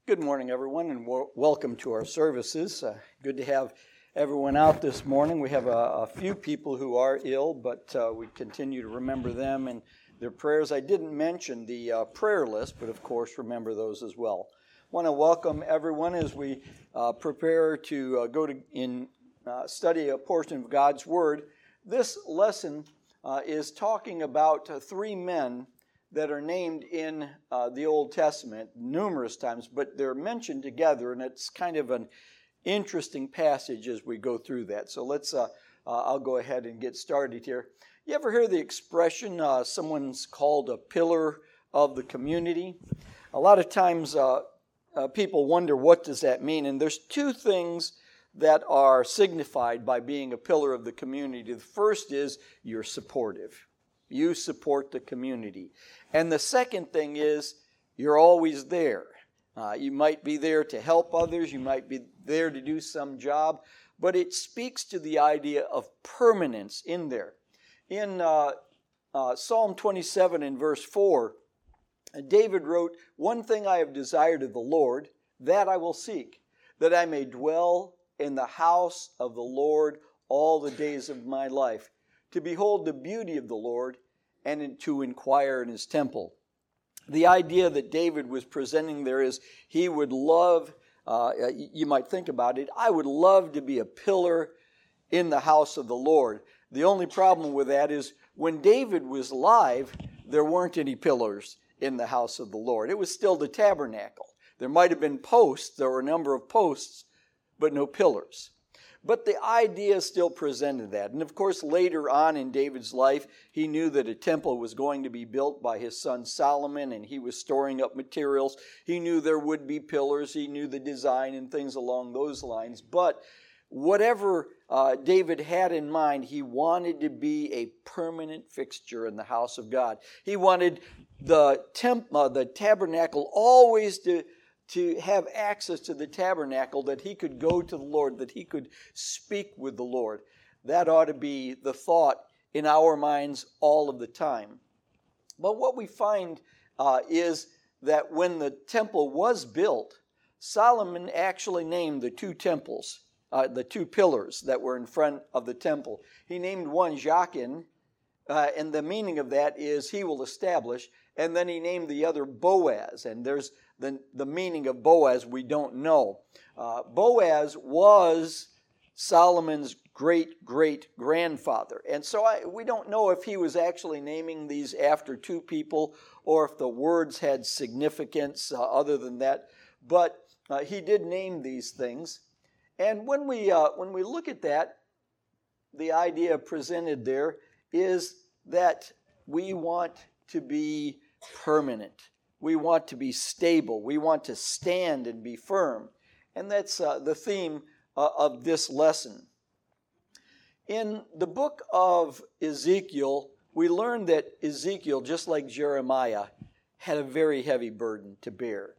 Good morning, everyone, and welcome to our services. Good to have everyone out this morning. We have a few people who are ill, but we continue to remember them and their prayers. I didn't mention the prayer list, but of course, remember those as well. I want to welcome everyone as we prepare to go to study a portion of God's Word. This lesson is talking about three men that are named in the Old Testament numerous times, but they're mentioned together, and it's kind of an interesting passage as we go through that. So I'll go ahead and get started here. You ever hear the expression, someone's called a pillar of the community? A lot of times people wonder, what does that mean? And there's two things that are signified by being a pillar of the community. The first is you're supportive. You support the community. And the second thing is you're always there. You might be there to help others. You might be there to do some job. But it speaks to the idea of permanence in there. In Psalm 27 in verse 4, David wrote, "One thing I have desired of the Lord, that I will seek, that I may dwell in the house of the Lord all the days of my life, to behold the beauty of the Lord, and to inquire in his temple." The idea that David was presenting there is he would love, you might think about it, I would love to be a pillar in the house of the Lord. The only problem with that is when David was alive, there weren't any pillars in the house of the Lord. It was still the tabernacle. There might have been posts, there were a number of posts, but no pillars. But the idea still presented that. And of course, later on in David's life, he knew that a temple was going to be built by his son Solomon, and he was storing up materials. He knew there would be pillars. He knew the design and things along those lines. But whatever David had in mind, he wanted to be a permanent fixture in the house of God. He wanted the tabernacle always to have access to the tabernacle, that he could go to the Lord, that he could speak with the Lord. That ought to be the thought in our minds all of the time. But what we find is that when the temple was built, Solomon actually named the two temples, the two pillars that were in front of the temple. He named one Jachin, and the meaning of that is he will establish, and then he named the other Boaz, and there's the meaning of Boaz we don't know. Boaz was Solomon's great-great-grandfather. And so we don't know if he was actually naming these after two people or if the words had significance other than that. But he did name these things. And when we look at that, the idea presented there is that we want to be permanent. We want to be stable. We want to stand and be firm. And that's the theme of this lesson. In the book of Ezekiel, we learn that Ezekiel, just like Jeremiah, had a very heavy burden to bear.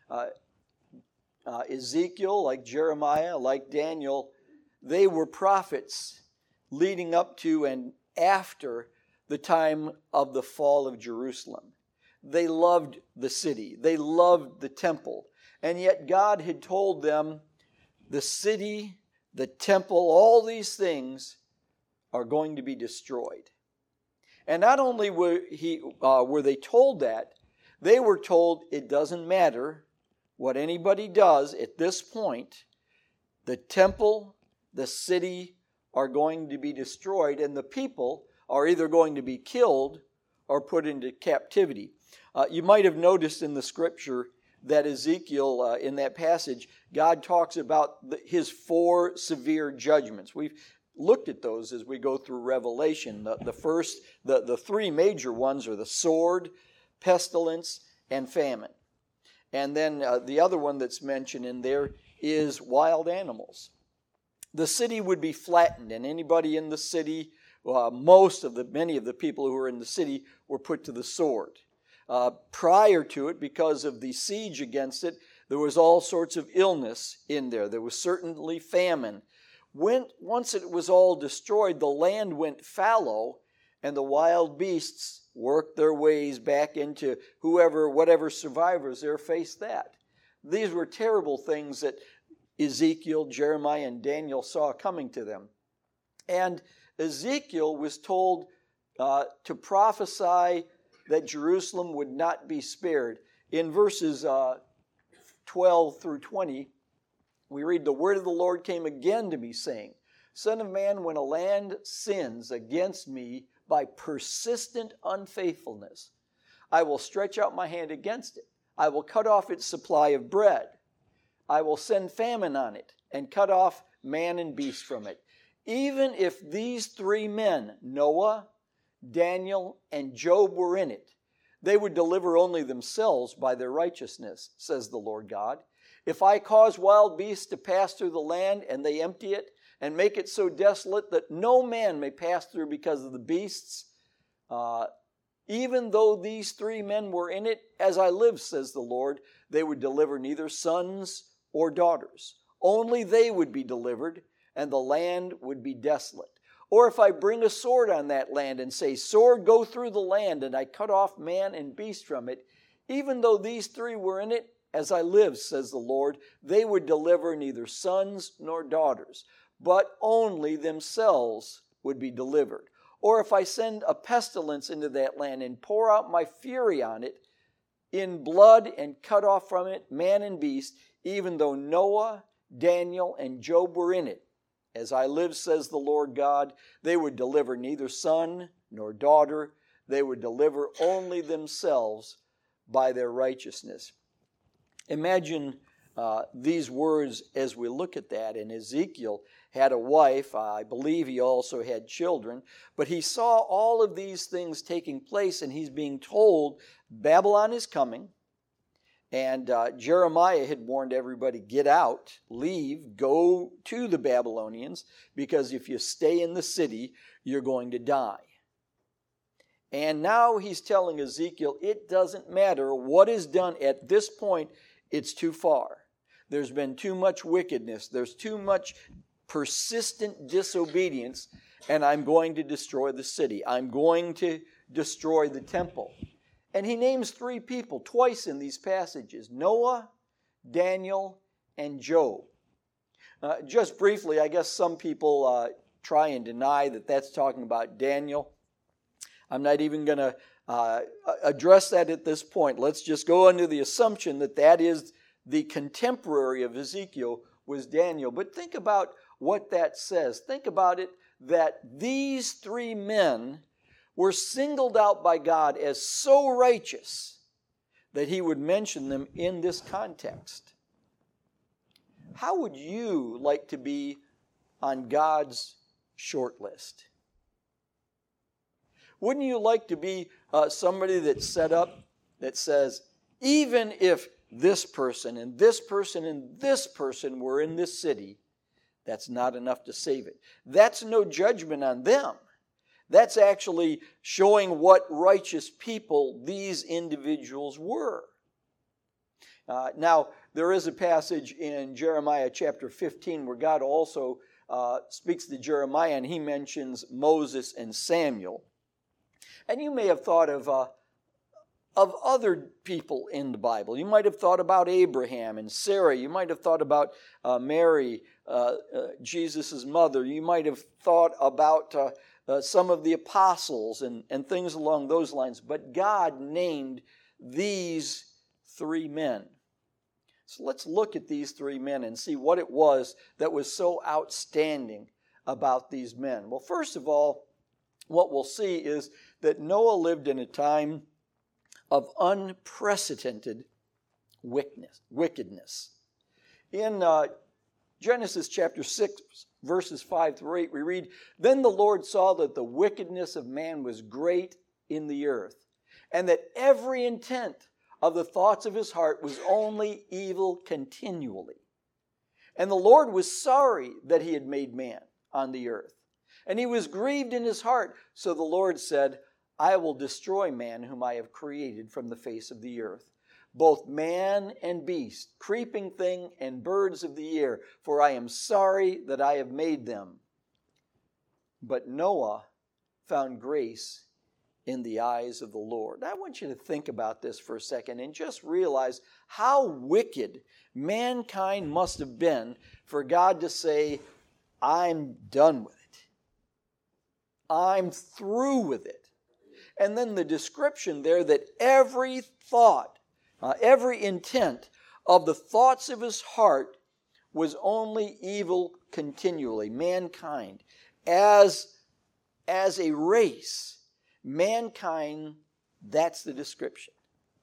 Ezekiel, like Jeremiah, like Daniel, they were prophets leading up to and after the time of the fall of Jerusalem. They loved the city. They loved the temple. And yet God had told them the city, the temple, all these things are going to be destroyed. And not only were they told that, they were told it doesn't matter what anybody does at this point. The temple, the city are going to be destroyed, and the people are either going to be killed or put into captivity. You might have noticed in the scripture that Ezekiel, in that passage, God talks about his four severe judgments. We've looked at those as we go through Revelation. The three major ones are the sword, pestilence, and famine. And then the other one that's mentioned in there is wild animals. The city would be flattened, and anybody in the city, many of the people who were in the city were put to the sword. Prior to it, because of the siege against it, there was all sorts of illness in there. There was certainly famine. Once it was all destroyed, the land went fallow, and the wild beasts worked their ways back into whatever survivors there faced that. these were terrible things that Ezekiel, Jeremiah, and Daniel saw coming to them. And Ezekiel was told to prophesy that Jerusalem would not be spared. In verses 12 through 20, we read, "The word of the Lord came again to me, saying, Son of man, when a land sins against me by persistent unfaithfulness, I will stretch out my hand against it. I will cut off its supply of bread. I will send famine on it and cut off man and beast from it. Even if these three men, Noah, Daniel, and Job, were in it, they would deliver only themselves by their righteousness, says the Lord God. If I cause wild beasts to pass through the land and they empty it and make it so desolate that no man may pass through because of the beasts, even though these three men were in it, as I live, says the Lord, they would deliver neither sons or daughters. Only they would be delivered, and the land would be desolate. Or if I bring a sword on that land and say, Sword, go through the land, and I cut off man and beast from it, even though these three were in it, as I live, says the Lord, they would deliver neither sons nor daughters, but only themselves would be delivered. Or if I send a pestilence into that land and pour out my fury on it in blood and cut off from it man and beast, even though Noah, Daniel, and Job were in it, as I live, says the Lord God, they would deliver neither son nor daughter. They would deliver only themselves by their righteousness." Imagine these words as we look at that. And Ezekiel had a wife. I believe he also had children. But he saw all of these things taking place, and he's being told Babylon is coming. And Jeremiah had warned everybody, get out, leave, go to the Babylonians, because if you stay in the city, you're going to die. And now he's telling Ezekiel, it doesn't matter what is done at this point, it's too far. There's been too much wickedness. There's too much persistent disobedience, and I'm going to destroy the city. I'm going to destroy the temple. And he names three people twice in these passages, Noah, Daniel, and Job. Just briefly, I guess some people try and deny that that's talking about Daniel. I'm not even going to address that at this point. Let's just go under the assumption that that is the contemporary of Ezekiel was Daniel. But think about what that says. Think about it, that these three men were singled out by God as so righteous that he would mention them in this context. How would you like to be on God's short list? Wouldn't you like to be somebody that's set up that says, even if this person and this person and this person were in this city, that's not enough to save it. That's no judgment on them. That's actually showing what righteous people these individuals were. Now, there is a passage in Jeremiah chapter 15 where God also speaks to Jeremiah, and he mentions Moses and Samuel. And you may have thought of other people in the Bible. You might have thought about Abraham and Sarah. You might have thought about Mary, Jesus' mother. You might have thought about some of the apostles and things along those lines. But God named these three men. So let's look at these three men and see what it was that was so outstanding about these men. Well, first of all, what we'll see is that Noah lived in a time of unprecedented wickedness. In Genesis chapter 6, verses 5 through 8, we read, Then the Lord saw that the wickedness of man was great in the earth, and that every intent of the thoughts of his heart was only evil continually. And the Lord was sorry that he had made man on the earth, and he was grieved in his heart. So the Lord said, I will destroy man whom I have created from the face of the earth, both man and beast, creeping thing and birds of the air, for I am sorry that I have made them. But Noah found grace in the eyes of the Lord. I want you to think about this for a second and just realize how wicked mankind must have been for God to say, I'm done with it. I'm through with it. And then the description there that every thought, every intent of the thoughts of his heart was only evil continually. Mankind, as a race, mankind, that's the description.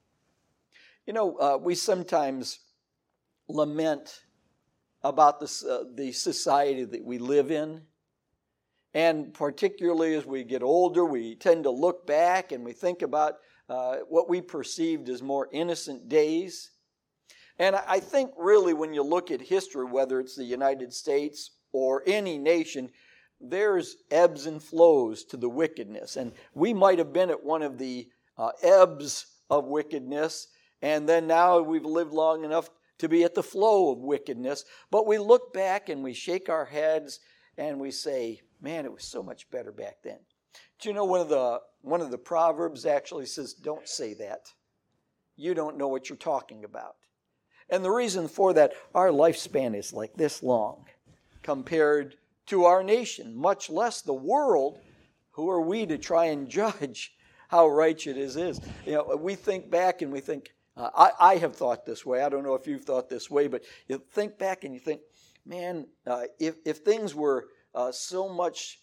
You know, we sometimes lament about the society that we live in. And particularly as we get older, we tend to look back and we think about what we perceived as more innocent days. And I think really when you look at history, whether it's the United States or any nation, there's ebbs and flows to the wickedness. And we might have been at one of the ebbs of wickedness, and then now we've lived long enough to be at the flow of wickedness. But we look back and we shake our heads and we say, man, it was so much better back then. Do you know one of the Proverbs actually says, don't say that. You don't know what you're talking about. And the reason for that, our lifespan is like this long compared to our nation, much less the world. Who are we to try and judge how righteous it is? You know, we think back and we think, I have thought this way. I don't know if you've thought this way, but you think back and you think, man, if things were so much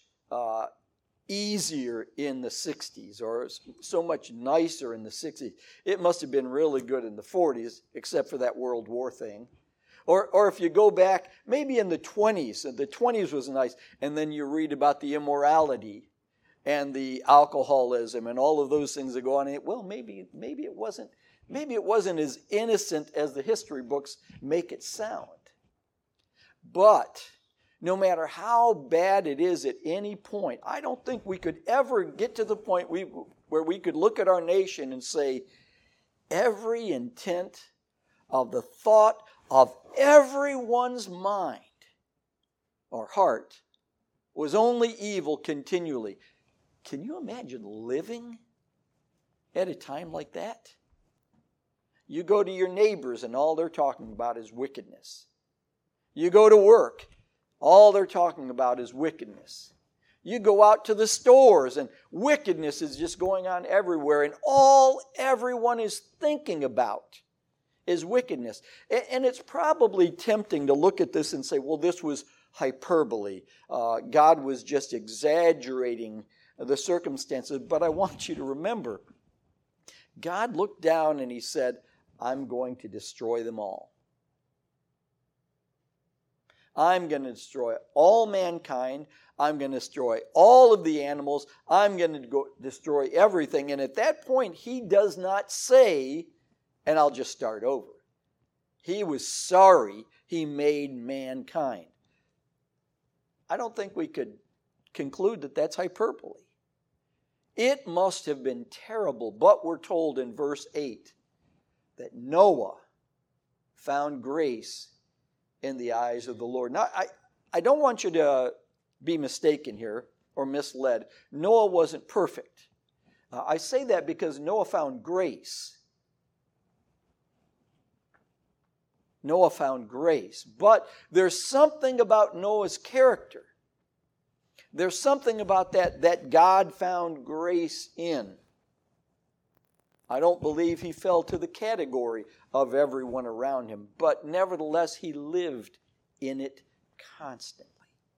easier in the 60s or so much nicer in the 60s, it must have been really good in the 40s, except for that World War thing. Or if you go back, maybe in the 20s was nice, and then you read about the immorality and the alcoholism and all of those things that go on. Well, maybe it wasn't as innocent as the history books make it sound. But no matter how bad it is at any point, I don't think we could ever get to the point where we could look at our nation and say, every intent of the thought of everyone's mind or heart was only evil continually. Can you imagine living at a time like that? You go to your neighbors and all they're talking about is wickedness. You go to work, all they're talking about is wickedness. You go out to the stores and wickedness is just going on everywhere, and all everyone is thinking about is wickedness. And it's probably tempting to look at this and say, well, this was hyperbole. God was just exaggerating the circumstances. But I want you to remember, God looked down and he said, I'm going to destroy them all. I'm going to destroy all mankind. I'm going to destroy all of the animals. I'm going to destroy everything. And at that point, he does not say, and I'll just start over. He was sorry he made mankind. I don't think we could conclude that that's hyperbole. It must have been terrible, but we're told in verse 8 that Noah found grace in the eyes of the Lord. Now, I don't want you to be mistaken here or misled. Noah wasn't perfect. I say that because Noah found grace. Noah found grace. But there's something about Noah's character. There's something about that God found grace in. I don't believe he fell to the category of everyone around him, but nevertheless he lived in it constantly.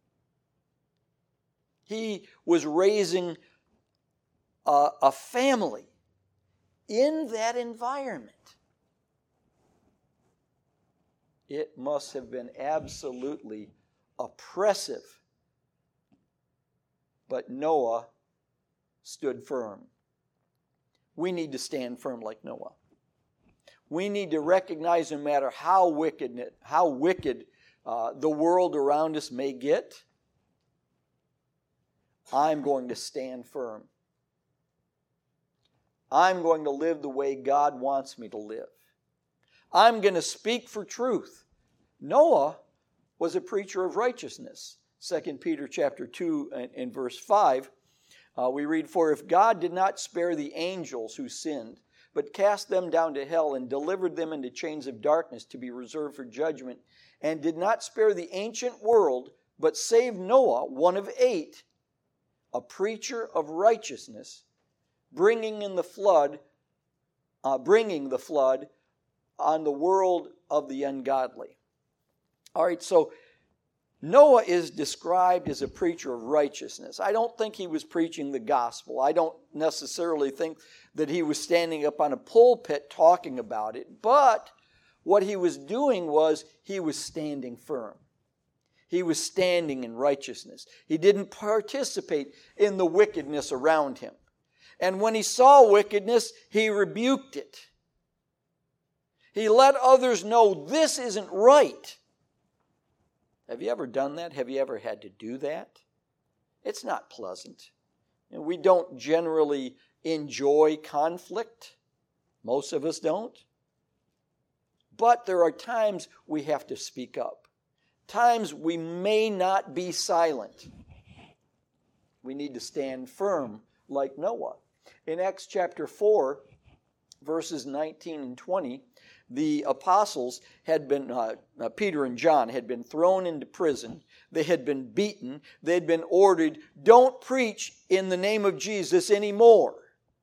He was raising a family in that environment. It must have been absolutely oppressive. But Noah stood firm. We need to stand firm like Noah. We need to recognize no matter how wicked the world around us may get, I'm going to stand firm. I'm going to live the way God wants me to live. I'm going to speak for truth. Noah was a preacher of righteousness. 2 Peter chapter 2 and verse 5. We read, "For if God did not spare the angels who sinned, but cast them down to hell and delivered them into chains of darkness to be reserved for judgment, and did not spare the ancient world, but saved Noah, one of 8, a preacher of righteousness, bringing the flood on the world of the ungodly." All right, so Noah is described as a preacher of righteousness. I don't think he was preaching the gospel. I don't necessarily think that he was standing up on a pulpit talking about it. But what he was doing was he was standing firm. He was standing in righteousness. He didn't participate in the wickedness around him. And when he saw wickedness, he rebuked it. He let others know this isn't right. Have you ever done that? Have you ever had to do that? It's not pleasant. And we don't generally enjoy conflict. Most of us don't. But there are times we have to speak up. Times we may not be silent. We need to stand firm like Noah. In Acts chapter 4, verses 19 and 20, the apostles had been, Peter and John had been thrown into prison. They had been beaten. They had been ordered, don't preach in the name of Jesus anymore.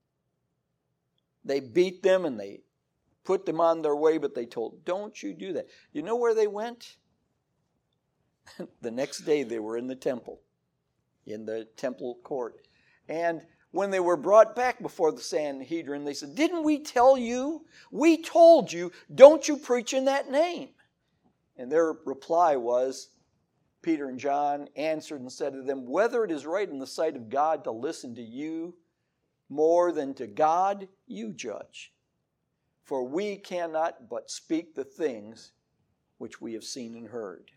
They beat them and they put them on their way, but they told, don't you do that. You know where they went? The next day they were in the temple court. And when they were brought back before the Sanhedrin, they said, didn't we tell you? We told you, don't you preach in that name. And their reply was, Peter and John answered and said to them, whether it is right in the sight of God to listen to you more than to God, you judge. For we cannot but speak the things which we have seen and heard.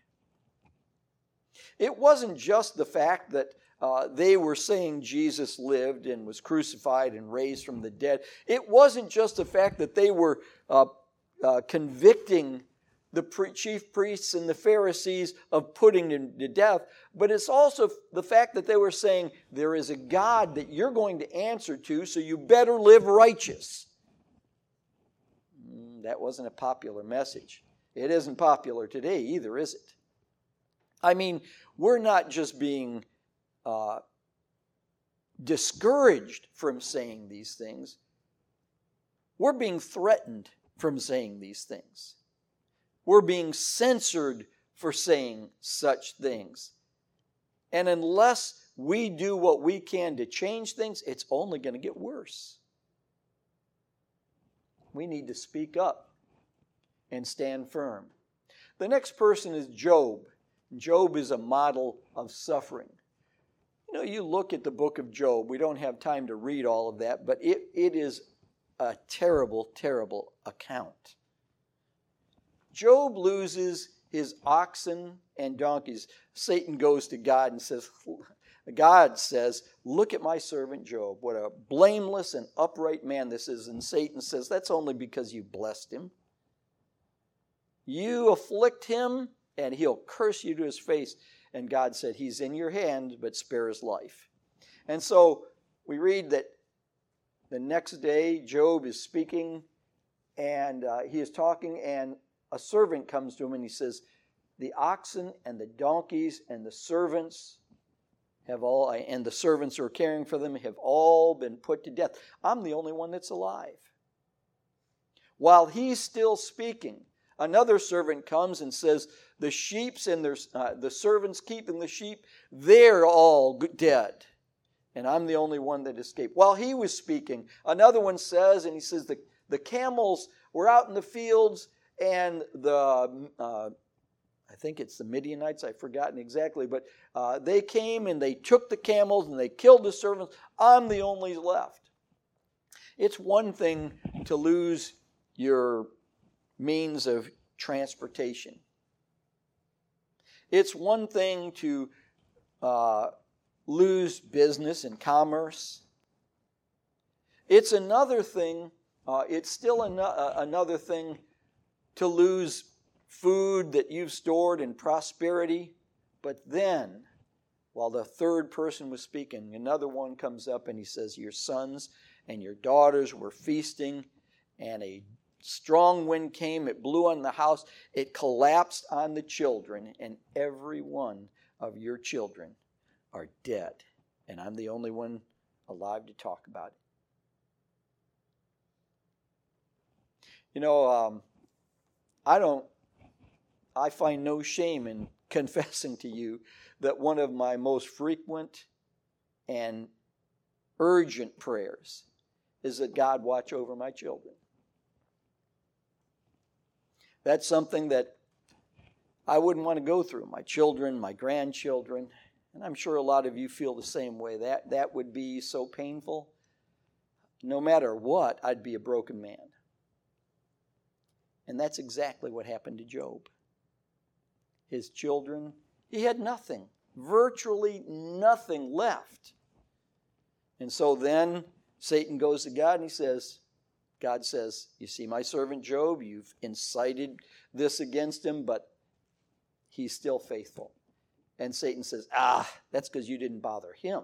It wasn't just the fact that they were saying Jesus lived and was crucified and raised from the dead. It wasn't just the fact that they were convicting the chief priests and the Pharisees of putting him to death, but it's also the fact that they were saying there is a God that you're going to answer to, so you better live righteous. That wasn't a popular message. It isn't popular today either, is it? I mean, we're not just being discouraged from saying these things. We're being threatened from saying these things. We're being censored for saying such things. And unless we do what we can to change things, it's only going to get worse. We need to speak up and stand firm. The next person is Job. Job is a model of suffering. You know, you look at the book of Job. We don't have time to read all of that, but it is a terrible, terrible account. Job loses his oxen and donkeys. Satan goes to God and says, God says, look at my servant Job. What a blameless and upright man this is. And Satan says, that's only because you blessed him. You afflict him and he'll curse you to his face. And God said, he's in your hand, but spare his life. And so we read that the next day Job is speaking and he is talking, and a servant comes to him and he says, the oxen and the donkeys and the servants and the servants who are caring for them have all been put to death. I'm the only one that's alive. While he's still speaking, another servant comes and says, the sheep and the servants keeping the sheep, they're all dead. And I'm the only one that escaped. While he was speaking, another one says, and he says, the camels were out in the fields, and I think it's the Midianites, I've forgotten exactly, but they came and they took the camels and they killed the servants. I'm the only left. It's one thing to lose your means of transportation. It's one thing to lose business and commerce. It's another thing, it's still another thing to lose food that you've stored in prosperity. But then while the third person was speaking, another one comes up and he says, your sons and your daughters were feasting, and a strong wind came, it blew on the house, it collapsed on the children, and every one of your children are dead. And I'm the only one alive to talk about it. You know, I find no shame in confessing to you that one of my most frequent and urgent prayers is that God watch over my children. That's something that I wouldn't want to go through. My children, my grandchildren, and I'm sure a lot of you feel the same way. That would be so painful. No matter what, I'd be a broken man. And that's exactly what happened to Job. His children, he had nothing, virtually nothing left. And so then Satan goes to God and God says, you see my servant Job, you've incited this against him, but he's still faithful. And Satan says, that's because you didn't bother him.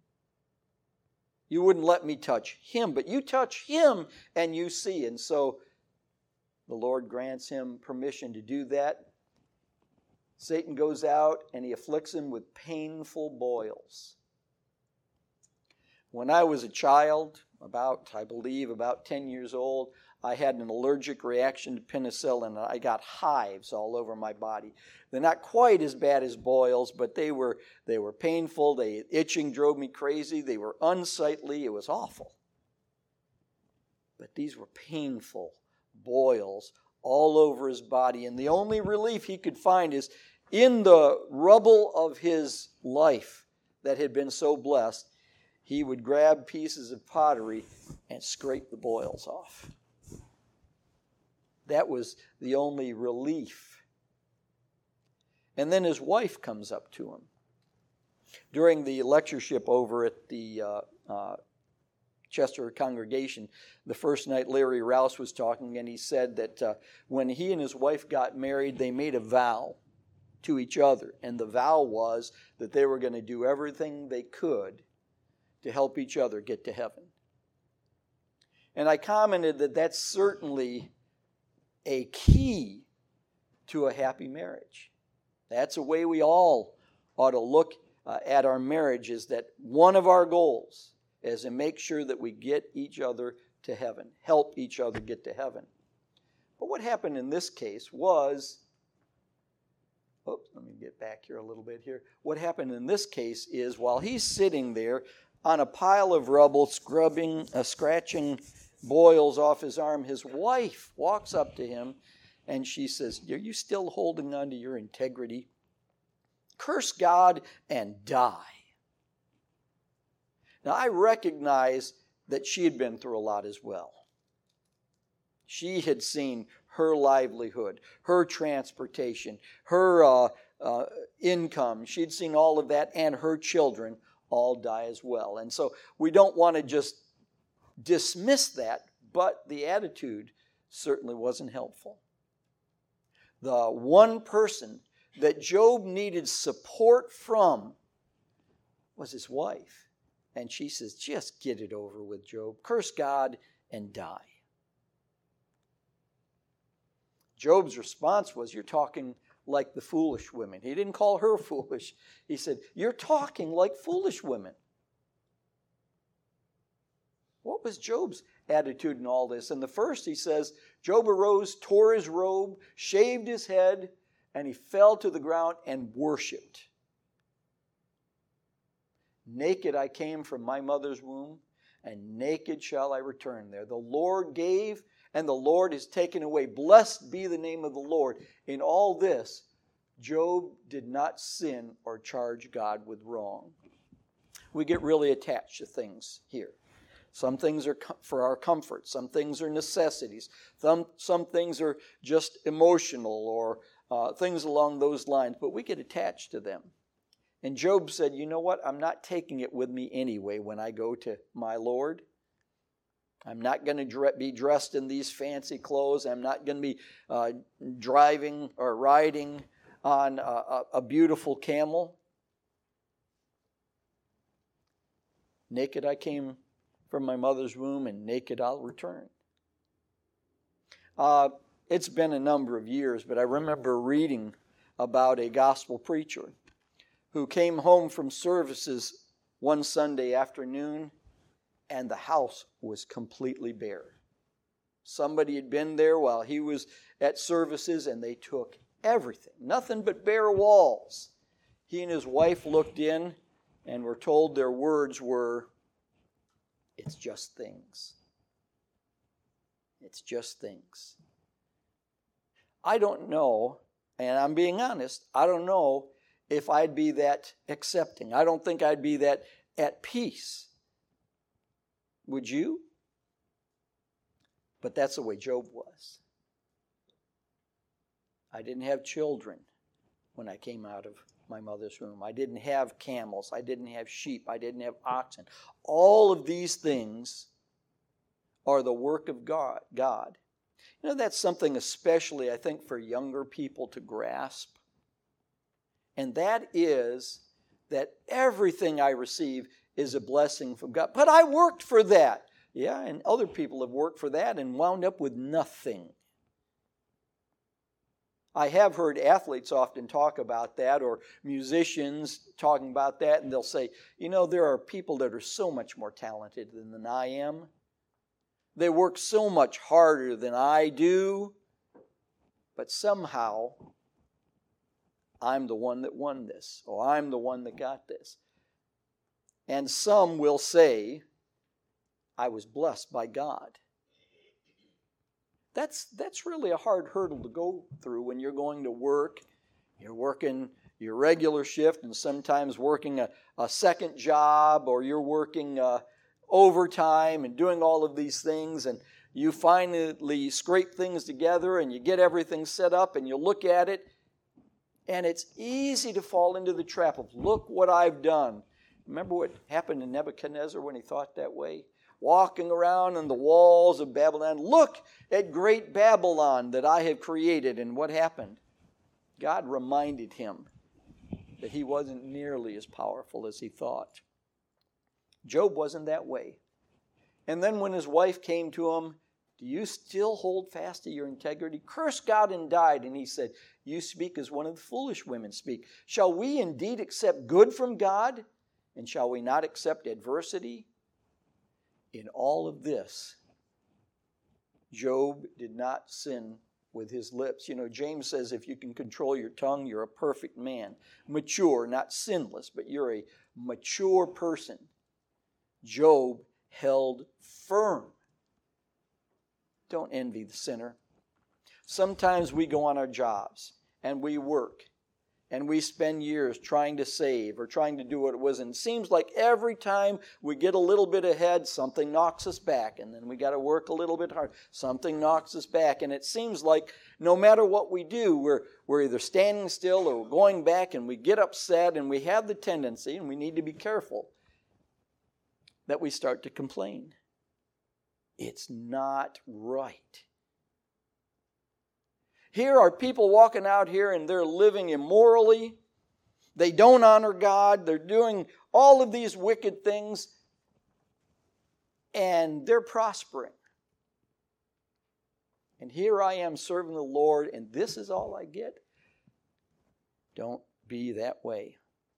You wouldn't let me touch him, but you touch him and you see. And so the Lord grants him permission to do that. Satan goes out and he afflicts him with painful boils. When I was a child, about 10 years old, I had an allergic reaction to penicillin, and I got hives all over my body. They're not quite as bad as boils, but they were painful. Itching drove me crazy. They were unsightly. It was awful. But these were painful boils all over his body, and the only relief he could find is in the rubble of his life that had been so blessed. He would grab pieces of pottery and scrape the boils off. That was the only relief. And then his wife comes up to him. During the lectureship over at the Chester congregation, the first night Larry Rouse was talking, and he said that when he and his wife got married, they made a vow to each other. And the vow was that they were going to do everything they could to help each other get to heaven. And I commented that that's certainly a key to a happy marriage. That's a way we all ought to look at our marriage, is that one of our goals is to make sure that we get each other to heaven, help each other get to heaven. But what happened in this case was, let me get back here a little bit here. What happened in this case is while he's sitting there on a pile of rubble, scratching boils off his arm, his wife walks up to him and she says, are you still holding on to your integrity? Curse God and die. Now, I recognize that she had been through a lot as well. She had seen her livelihood, her transportation, her income. She'd seen all of that, and her children all die as well. And so we don't want to just dismiss that, but the attitude certainly wasn't helpful. The one person that Job needed support from was his wife. And she says, just get it over with, Job. Curse God and die. Job's response was, you're talking like the foolish women. He didn't call her foolish. He said, you're talking like foolish women. What was Job's attitude in all this? In the first, he says, Job arose, tore his robe, shaved his head, and he fell to the ground and worshiped. Naked I came from my mother's womb, and naked shall I return there. The Lord gave, and the Lord has taken away. Blessed be the name of the Lord. In all this, Job did not sin or charge God with wrong. We get really attached to things here. Some things are for our comfort. Some things are necessities. Some things are just emotional or things along those lines. But we get attached to them. And Job said, you know what? I'm not taking it with me anyway when I go to my Lord. I'm not going to be dressed in these fancy clothes. I'm not going to be driving or riding on a beautiful camel. Naked I came from my mother's womb, and naked I'll return. It's been a number of years, but I remember reading about a gospel preacher who came home from services one Sunday afternoon, and the house was completely bare. Somebody had been there while he was at services, and they took everything, nothing but bare walls. He and his wife looked in and were told their words were, "It's just things. It's just things." I don't know, and I'm being honest, I don't know if I'd be that accepting. I don't think I'd be that at peace. Would you? But that's the way Job was. I didn't have children when I came out of my mother's womb. I didn't have camels. I didn't have sheep. I didn't have oxen. All of these things are the work of God. You know, that's something especially, I think, for younger people to grasp. And that is that everything I receive is a blessing from God. But I worked for that. Yeah, and other people have worked for that and wound up with nothing. I have heard athletes often talk about that, or musicians talking about that, and they'll say, you know, there are people that are so much more talented than I am. They work so much harder than I do, but somehow I'm the one that won this, or I'm the one that got this. And some will say, I was blessed by God. That's really a hard hurdle to go through when you're going to work. You're working your regular shift and sometimes working a second job, or you're working overtime and doing all of these things, and you finally scrape things together and you get everything set up and you look at it, and it's easy to fall into the trap of, look what I've done. Remember what happened to Nebuchadnezzar when he thought that way? Walking around on the walls of Babylon, look at great Babylon that I have created. And what happened? God reminded him that he wasn't nearly as powerful as he thought. Job wasn't that way. And then when his wife came to him, do you still hold fast to your integrity? Curse God and died. And he said, you speak as one of the foolish women speak. Shall we indeed accept good from God? And shall we not accept adversity? In all of this, Job did not sin with his lips. You know, James says if you can control your tongue, you're a perfect man. Mature, not sinless, but you're a mature person. Job held firm. Don't envy the sinner. Sometimes we go on our jobs and we work and we spend years trying to save or trying to do what it was. And it seems like every time we get a little bit ahead, something knocks us back. And then we got to work a little bit hard. Something knocks us back. And it seems like no matter what we do, we're either standing still or we're going back, and we get upset, and we have the tendency, and we need to be careful, that we start to complain. It's not right. Here are people walking out here and they're living immorally. They don't honor God. They're doing all of these wicked things, and they're prospering. And here I am serving the Lord, and this is all I get. Don't be that way.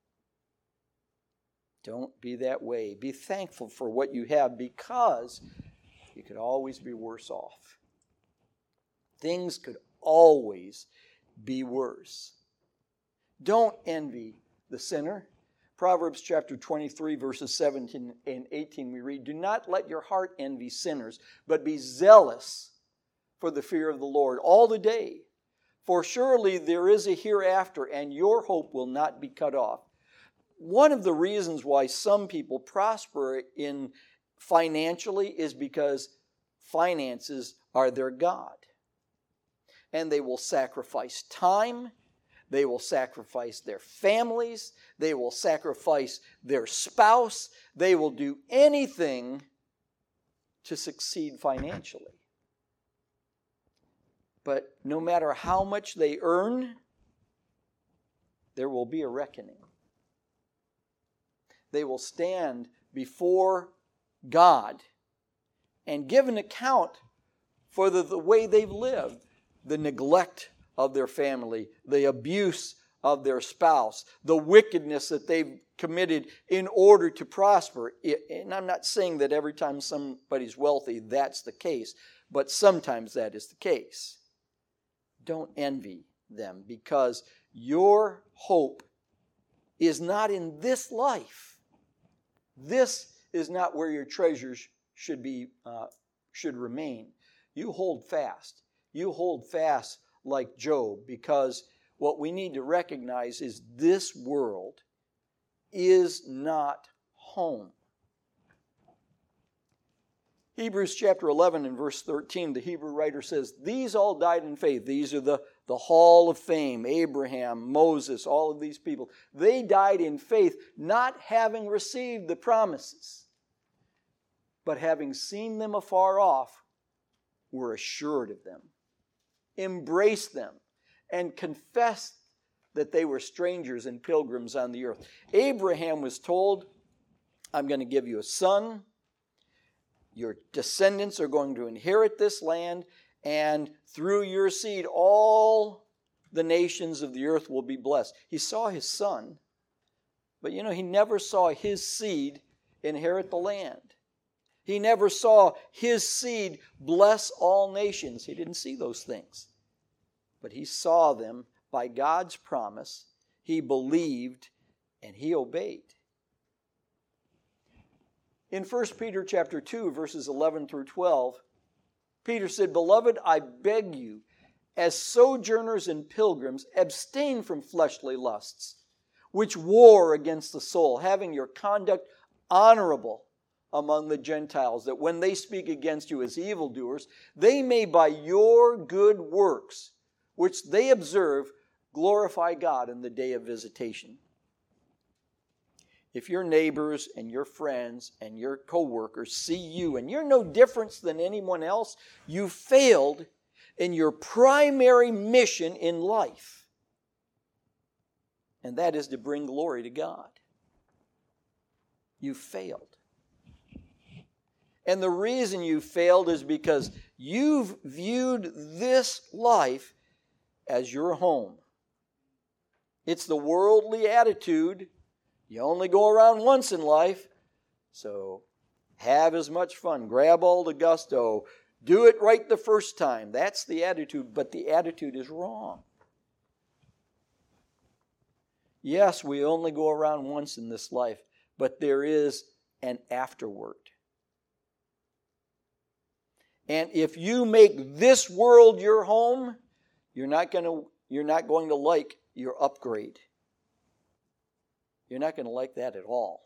Don't be that way. Be thankful for what you have, because you could always be worse off. Things could always be worse. Don't envy the sinner. Proverbs chapter 23, verses 17 and 18, we read, do not let your heart envy sinners, but be zealous for the fear of the Lord all the day. For surely there is a hereafter, and your hope will not be cut off. One of the reasons why some people prosper in financially is because finances are their God. And they will sacrifice time, they will sacrifice their families, they will sacrifice their spouse, they will do anything to succeed financially. But no matter how much they earn, there will be a reckoning. They will stand before God and give an account for the way they've lived, the neglect of their family, the abuse of their spouse, the wickedness that they've committed in order to prosper. And I'm not saying that every time somebody's wealthy, that's the case, but sometimes that is the case. Don't envy them, because your hope is not in this life. This is not where your treasures should remain. You hold fast. You hold fast like Job, because what we need to recognize is this world is not home. Hebrews chapter 11 and verse 13, the Hebrew writer says, these all died in faith. These are the hall of fame, Abraham, Moses, all of these people. They died in faith, not having received the promises, but having seen them afar off, were assured of them, embraced them, and confessed that they were strangers and pilgrims on the earth. Abraham was told, I'm going to give you a son. Your descendants are going to inherit this land, and through your seed, all the nations of the earth will be blessed. He saw his son, but he never saw his seed inherit the land. He never saw his seed bless all nations. He didn't see those things. But he saw them by God's promise. He believed and he obeyed. In 1 Peter chapter 2, verses 11 through 12, Peter said, Beloved, I beg you, as sojourners and pilgrims, abstain from fleshly lusts, which war against the soul, having your conduct honorable among the Gentiles, that when they speak against you as evildoers, they may by your good works, which they observe, glorify God in the day of visitation. If your neighbors and your friends and your co-workers see you and you're no different than anyone else, you failed in your primary mission in life. And that is to bring glory to God. You failed. And the reason you failed is because you've viewed this life as your home. It's the worldly attitude. You only go around once in life, so have as much fun. Grab all the gusto. Do it right the first time. That's the attitude, but the attitude is wrong. Yes, we only go around once in this life, but there is an afterward. And if you make this world your home, you're not going to like your upgrade. You're not going to like that at all.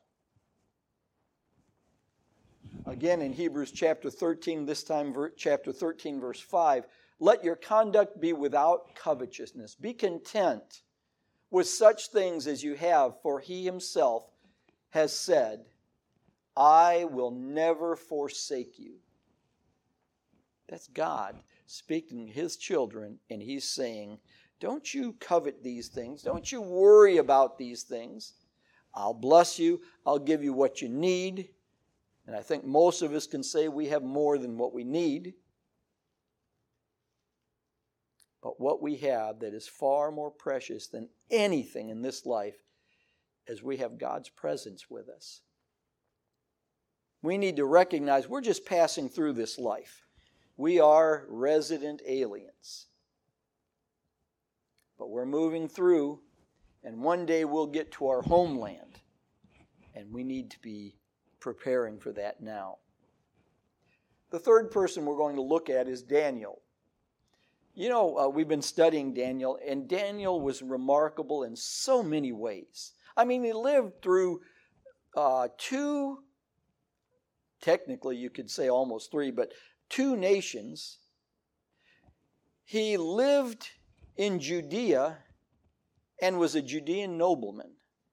Again, in Hebrews chapter 13, this time chapter 13, verse 5, let your conduct be without covetousness. Be content with such things as you have, for he himself has said, I will never forsake you. That's God speaking to his children, and he's saying, don't you covet these things. Don't you worry about these things. I'll bless you. I'll give you what you need. And I think most of us can say we have more than what we need. But what we have that is far more precious than anything in this life is we have God's presence with us. We need to recognize we're just passing through this life. We are resident aliens. But we're moving through, and one day we'll get to our homeland. And we need to be preparing for that now. The third person we're going to look at is Daniel. We've been studying Daniel, and Daniel was remarkable in so many ways. I mean, he lived through two, technically you could say almost three, but two nations. He lived in Judea and was a Judean nobleman.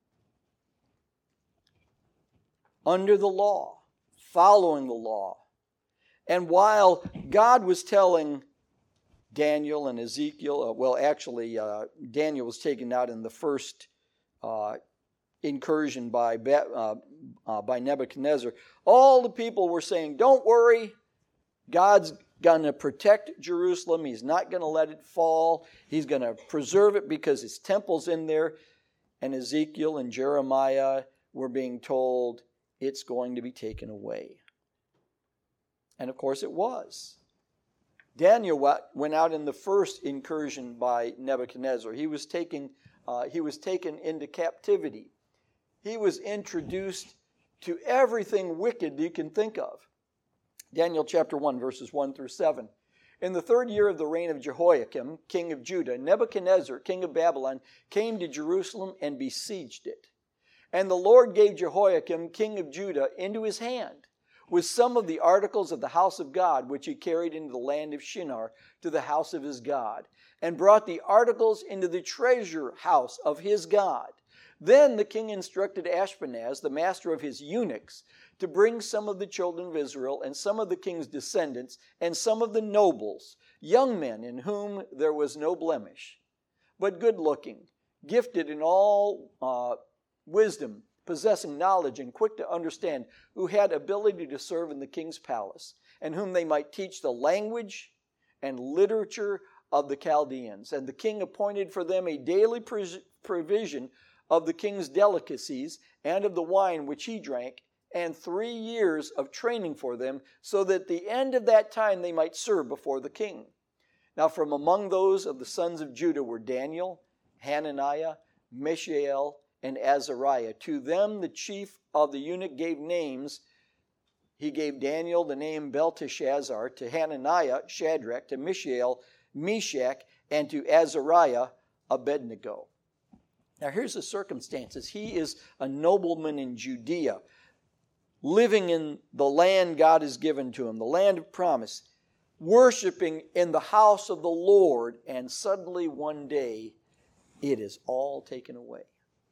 Under the law, following the law. And while God was telling Daniel and Ezekiel, Daniel was taken out in the first incursion by Nebuchadnezzar, all the people were saying, don't worry, God's going to protect Jerusalem. He's not going to let it fall. He's going to preserve it because his temple's in there. And Ezekiel and Jeremiah were being told it's going to be taken away. And of course it was. Daniel went out in the first incursion by Nebuchadnezzar. He was taken into captivity. He was introduced to everything wicked you can think of. Daniel chapter 1, verses 1 through 7. In the 3rd year of the reign of Jehoiakim, king of Judah, Nebuchadnezzar, king of Babylon, came to Jerusalem and besieged it. And the Lord gave Jehoiakim, king of Judah, into his hand, with some of the articles of the house of God, which he carried into the land of Shinar, to the house of his God, and brought the articles into the treasure house of his God. Then the king instructed Ashpenaz, the master of his eunuchs, to bring some of the children of Israel and some of the king's descendants and some of the nobles, young men in whom there was no blemish, but good-looking, gifted in all wisdom, possessing knowledge and quick to understand, who had ability to serve in the king's palace, and whom they might teach the language and literature of the Chaldeans. And the king appointed for them a daily provision of the king's delicacies and of the wine which he drank, and 3 years of training for them, so that at the end of that time they might serve before the king. Now from among those of the sons of Judah were Daniel, Hananiah, Mishael, and Azariah. To them the chief of the eunuch gave names. He gave Daniel the name Belteshazzar, to Hananiah, Shadrach, to Mishael, Meshach, and to Azariah, Abednego. Now here's the circumstances. He is a nobleman in Judea, living in the land God has given to him, the land of promise, worshiping in the house of the Lord, and suddenly one day it is all taken away.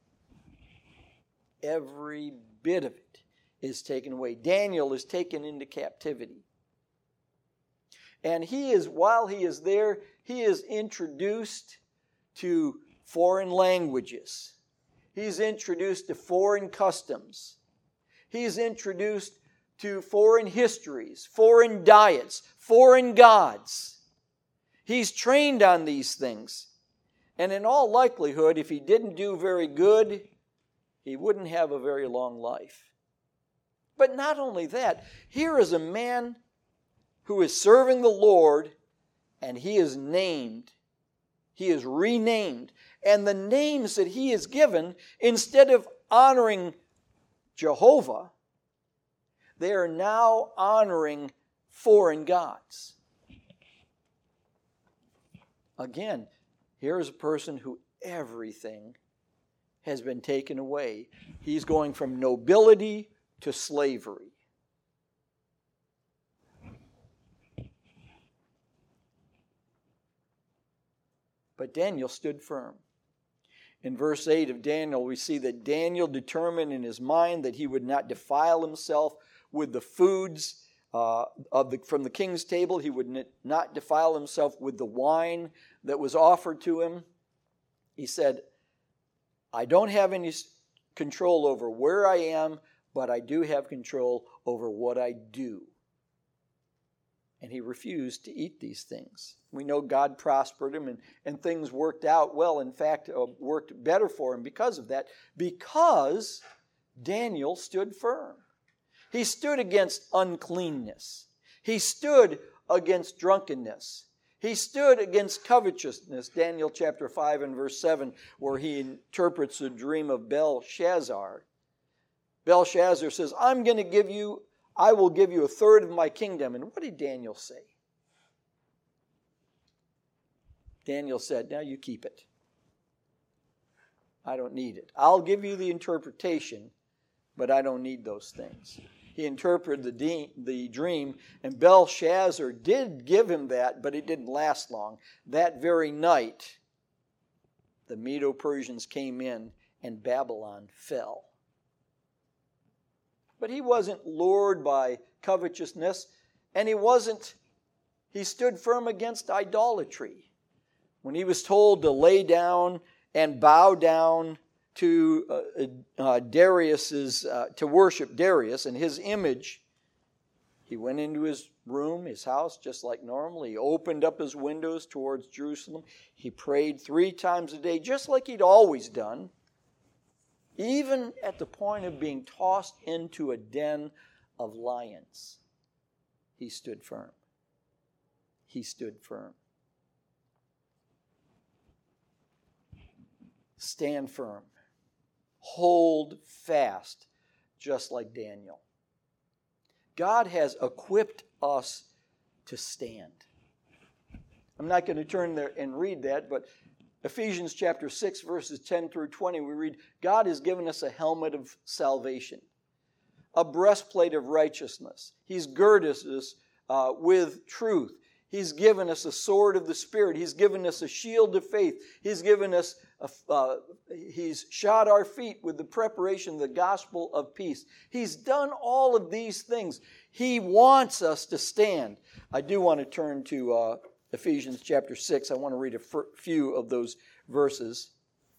Every bit of it is taken away. Daniel is taken into captivity. And while he is there, he is introduced to foreign languages. He's introduced to foreign customs. He's introduced to foreign histories, foreign diets, foreign gods. He's trained on these things. And in all likelihood, if he didn't do very good, he wouldn't have a very long life. But not only that, here is a man who is serving the Lord, and he is named. He is renamed. And the names that he is given, instead of honoring Jehovah, they are now honoring foreign gods. Again, here is a person who everything has been taken away. He's going from nobility to slavery. But Daniel stood firm. In verse 8 of Daniel, we see that Daniel determined in his mind that he would not defile himself with the foods from the king's table. He would not defile himself with the wine that was offered to him. He said, I don't have any control over where I am, but I do have control over what I do. And he refused to eat these things. We know God prospered him and things worked out well. In fact, worked better for him because of that. Because Daniel stood firm. He stood against uncleanness. He stood against drunkenness. He stood against covetousness. Daniel chapter 5 and verse 7, where he interprets the dream of Belshazzar. Belshazzar says, I will give you a third of my kingdom. And what did Daniel say? Daniel said, now you keep it. I don't need it. I'll give you the interpretation, but I don't need those things. He interpreted the dream, and Belshazzar did give him that, but it didn't last long. That very night, the Medo-Persians came in, and Babylon fell. But he wasn't lured by covetousness, and he stood firm against idolatry. When he was told to lay down and bow down to to worship Darius and his image. He went into his room, his house, just like normal. He opened up his windows towards Jerusalem. He prayed 3 times a day, just like he'd always done. Even at the point of being tossed into a den of lions, he stood firm. He stood firm. Stand firm. Hold fast, just like Daniel. God has equipped us to stand. I'm not going to turn there and read that, but Ephesians chapter 6, verses 10 through 20, we read, God has given us a helmet of salvation, a breastplate of righteousness. He's girded us with truth. He's given us a sword of the Spirit. He's given us a shield of faith. He's given us He's shod our feet with the preparation of the gospel of peace. He's done all of these things. He wants us to stand. I do want to turn to Ephesians chapter 6. I want to read a few of those verses.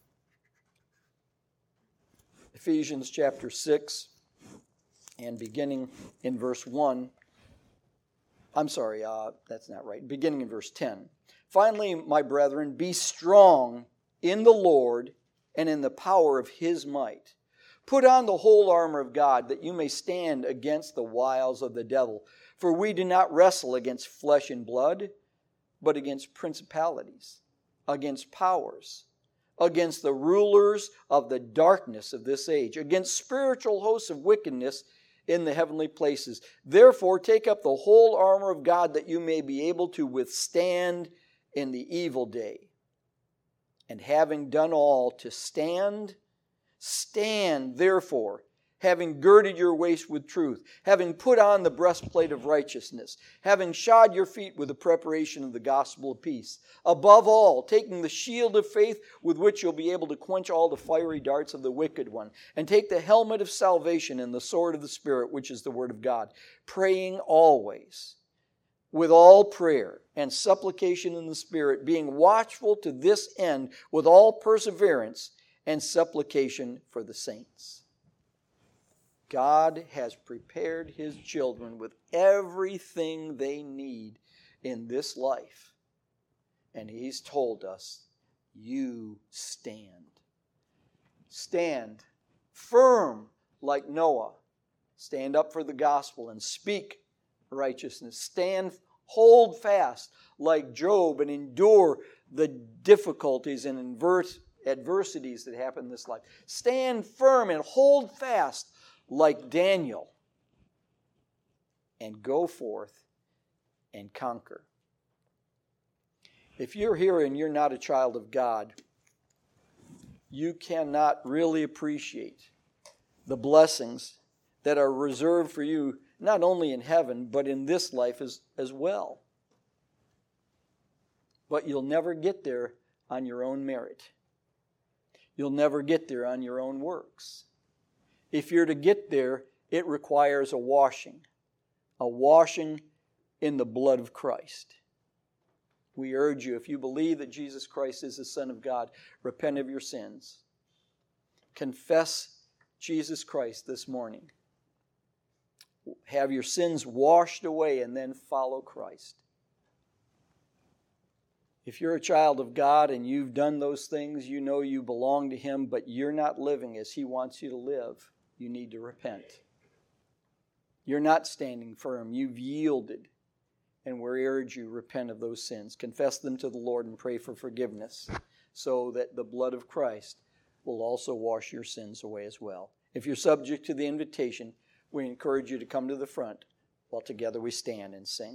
Ephesians chapter 6, and beginning in verse 1. I'm sorry, that's not right. Beginning in verse 10. Finally, my brethren, be strong in the Lord and in the power of His might. Put on the whole armor of God, that you may stand against the wiles of the devil. For we do not wrestle against flesh and blood, but against principalities, against powers, against the rulers of the darkness of this age, against spiritual hosts of wickedness in the heavenly places. Therefore, take up the whole armor of God, that you may be able to withstand in the evil day. And having done all to stand, stand therefore, having girded your waist with truth, having put on the breastplate of righteousness, having shod your feet with the preparation of the gospel of peace. Above all, taking the shield of faith, with which you'll be able to quench all the fiery darts of the wicked one, and take the helmet of salvation and the sword of the Spirit, which is the word of God, praying always with all prayer and supplication in the Spirit, being watchful to this end with all perseverance and supplication for the saints. God has prepared His children with everything they need in this life. And He's told us, you stand. Stand firm like Noah. Stand up for the gospel and speak righteousness. Hold fast like Job and endure the difficulties and adversities that happen in this life. Stand firm and hold fast like Daniel, and go forth and conquer. If you're here and you're not a child of God, you cannot really appreciate the blessings that are reserved for you, not only in heaven, but in this life as well. But you'll never get there on your own merit. You'll never get there on your own works. If you're to get there, it requires a washing in the blood of Christ. We urge you, if you believe that Jesus Christ is the Son of God, repent of your sins. Confess Jesus Christ this morning. Have your sins washed away and then follow Christ. If you're a child of God and you've done those things, you know you belong to Him, but you're not living as He wants you to live. You need to repent. You're not standing firm. You've yielded. And we urge you, repent of those sins. Confess them to the Lord and pray for forgiveness, so that the blood of Christ will also wash your sins away as well. If you're subject to the invitation, we encourage you to come to the front while together we stand and sing.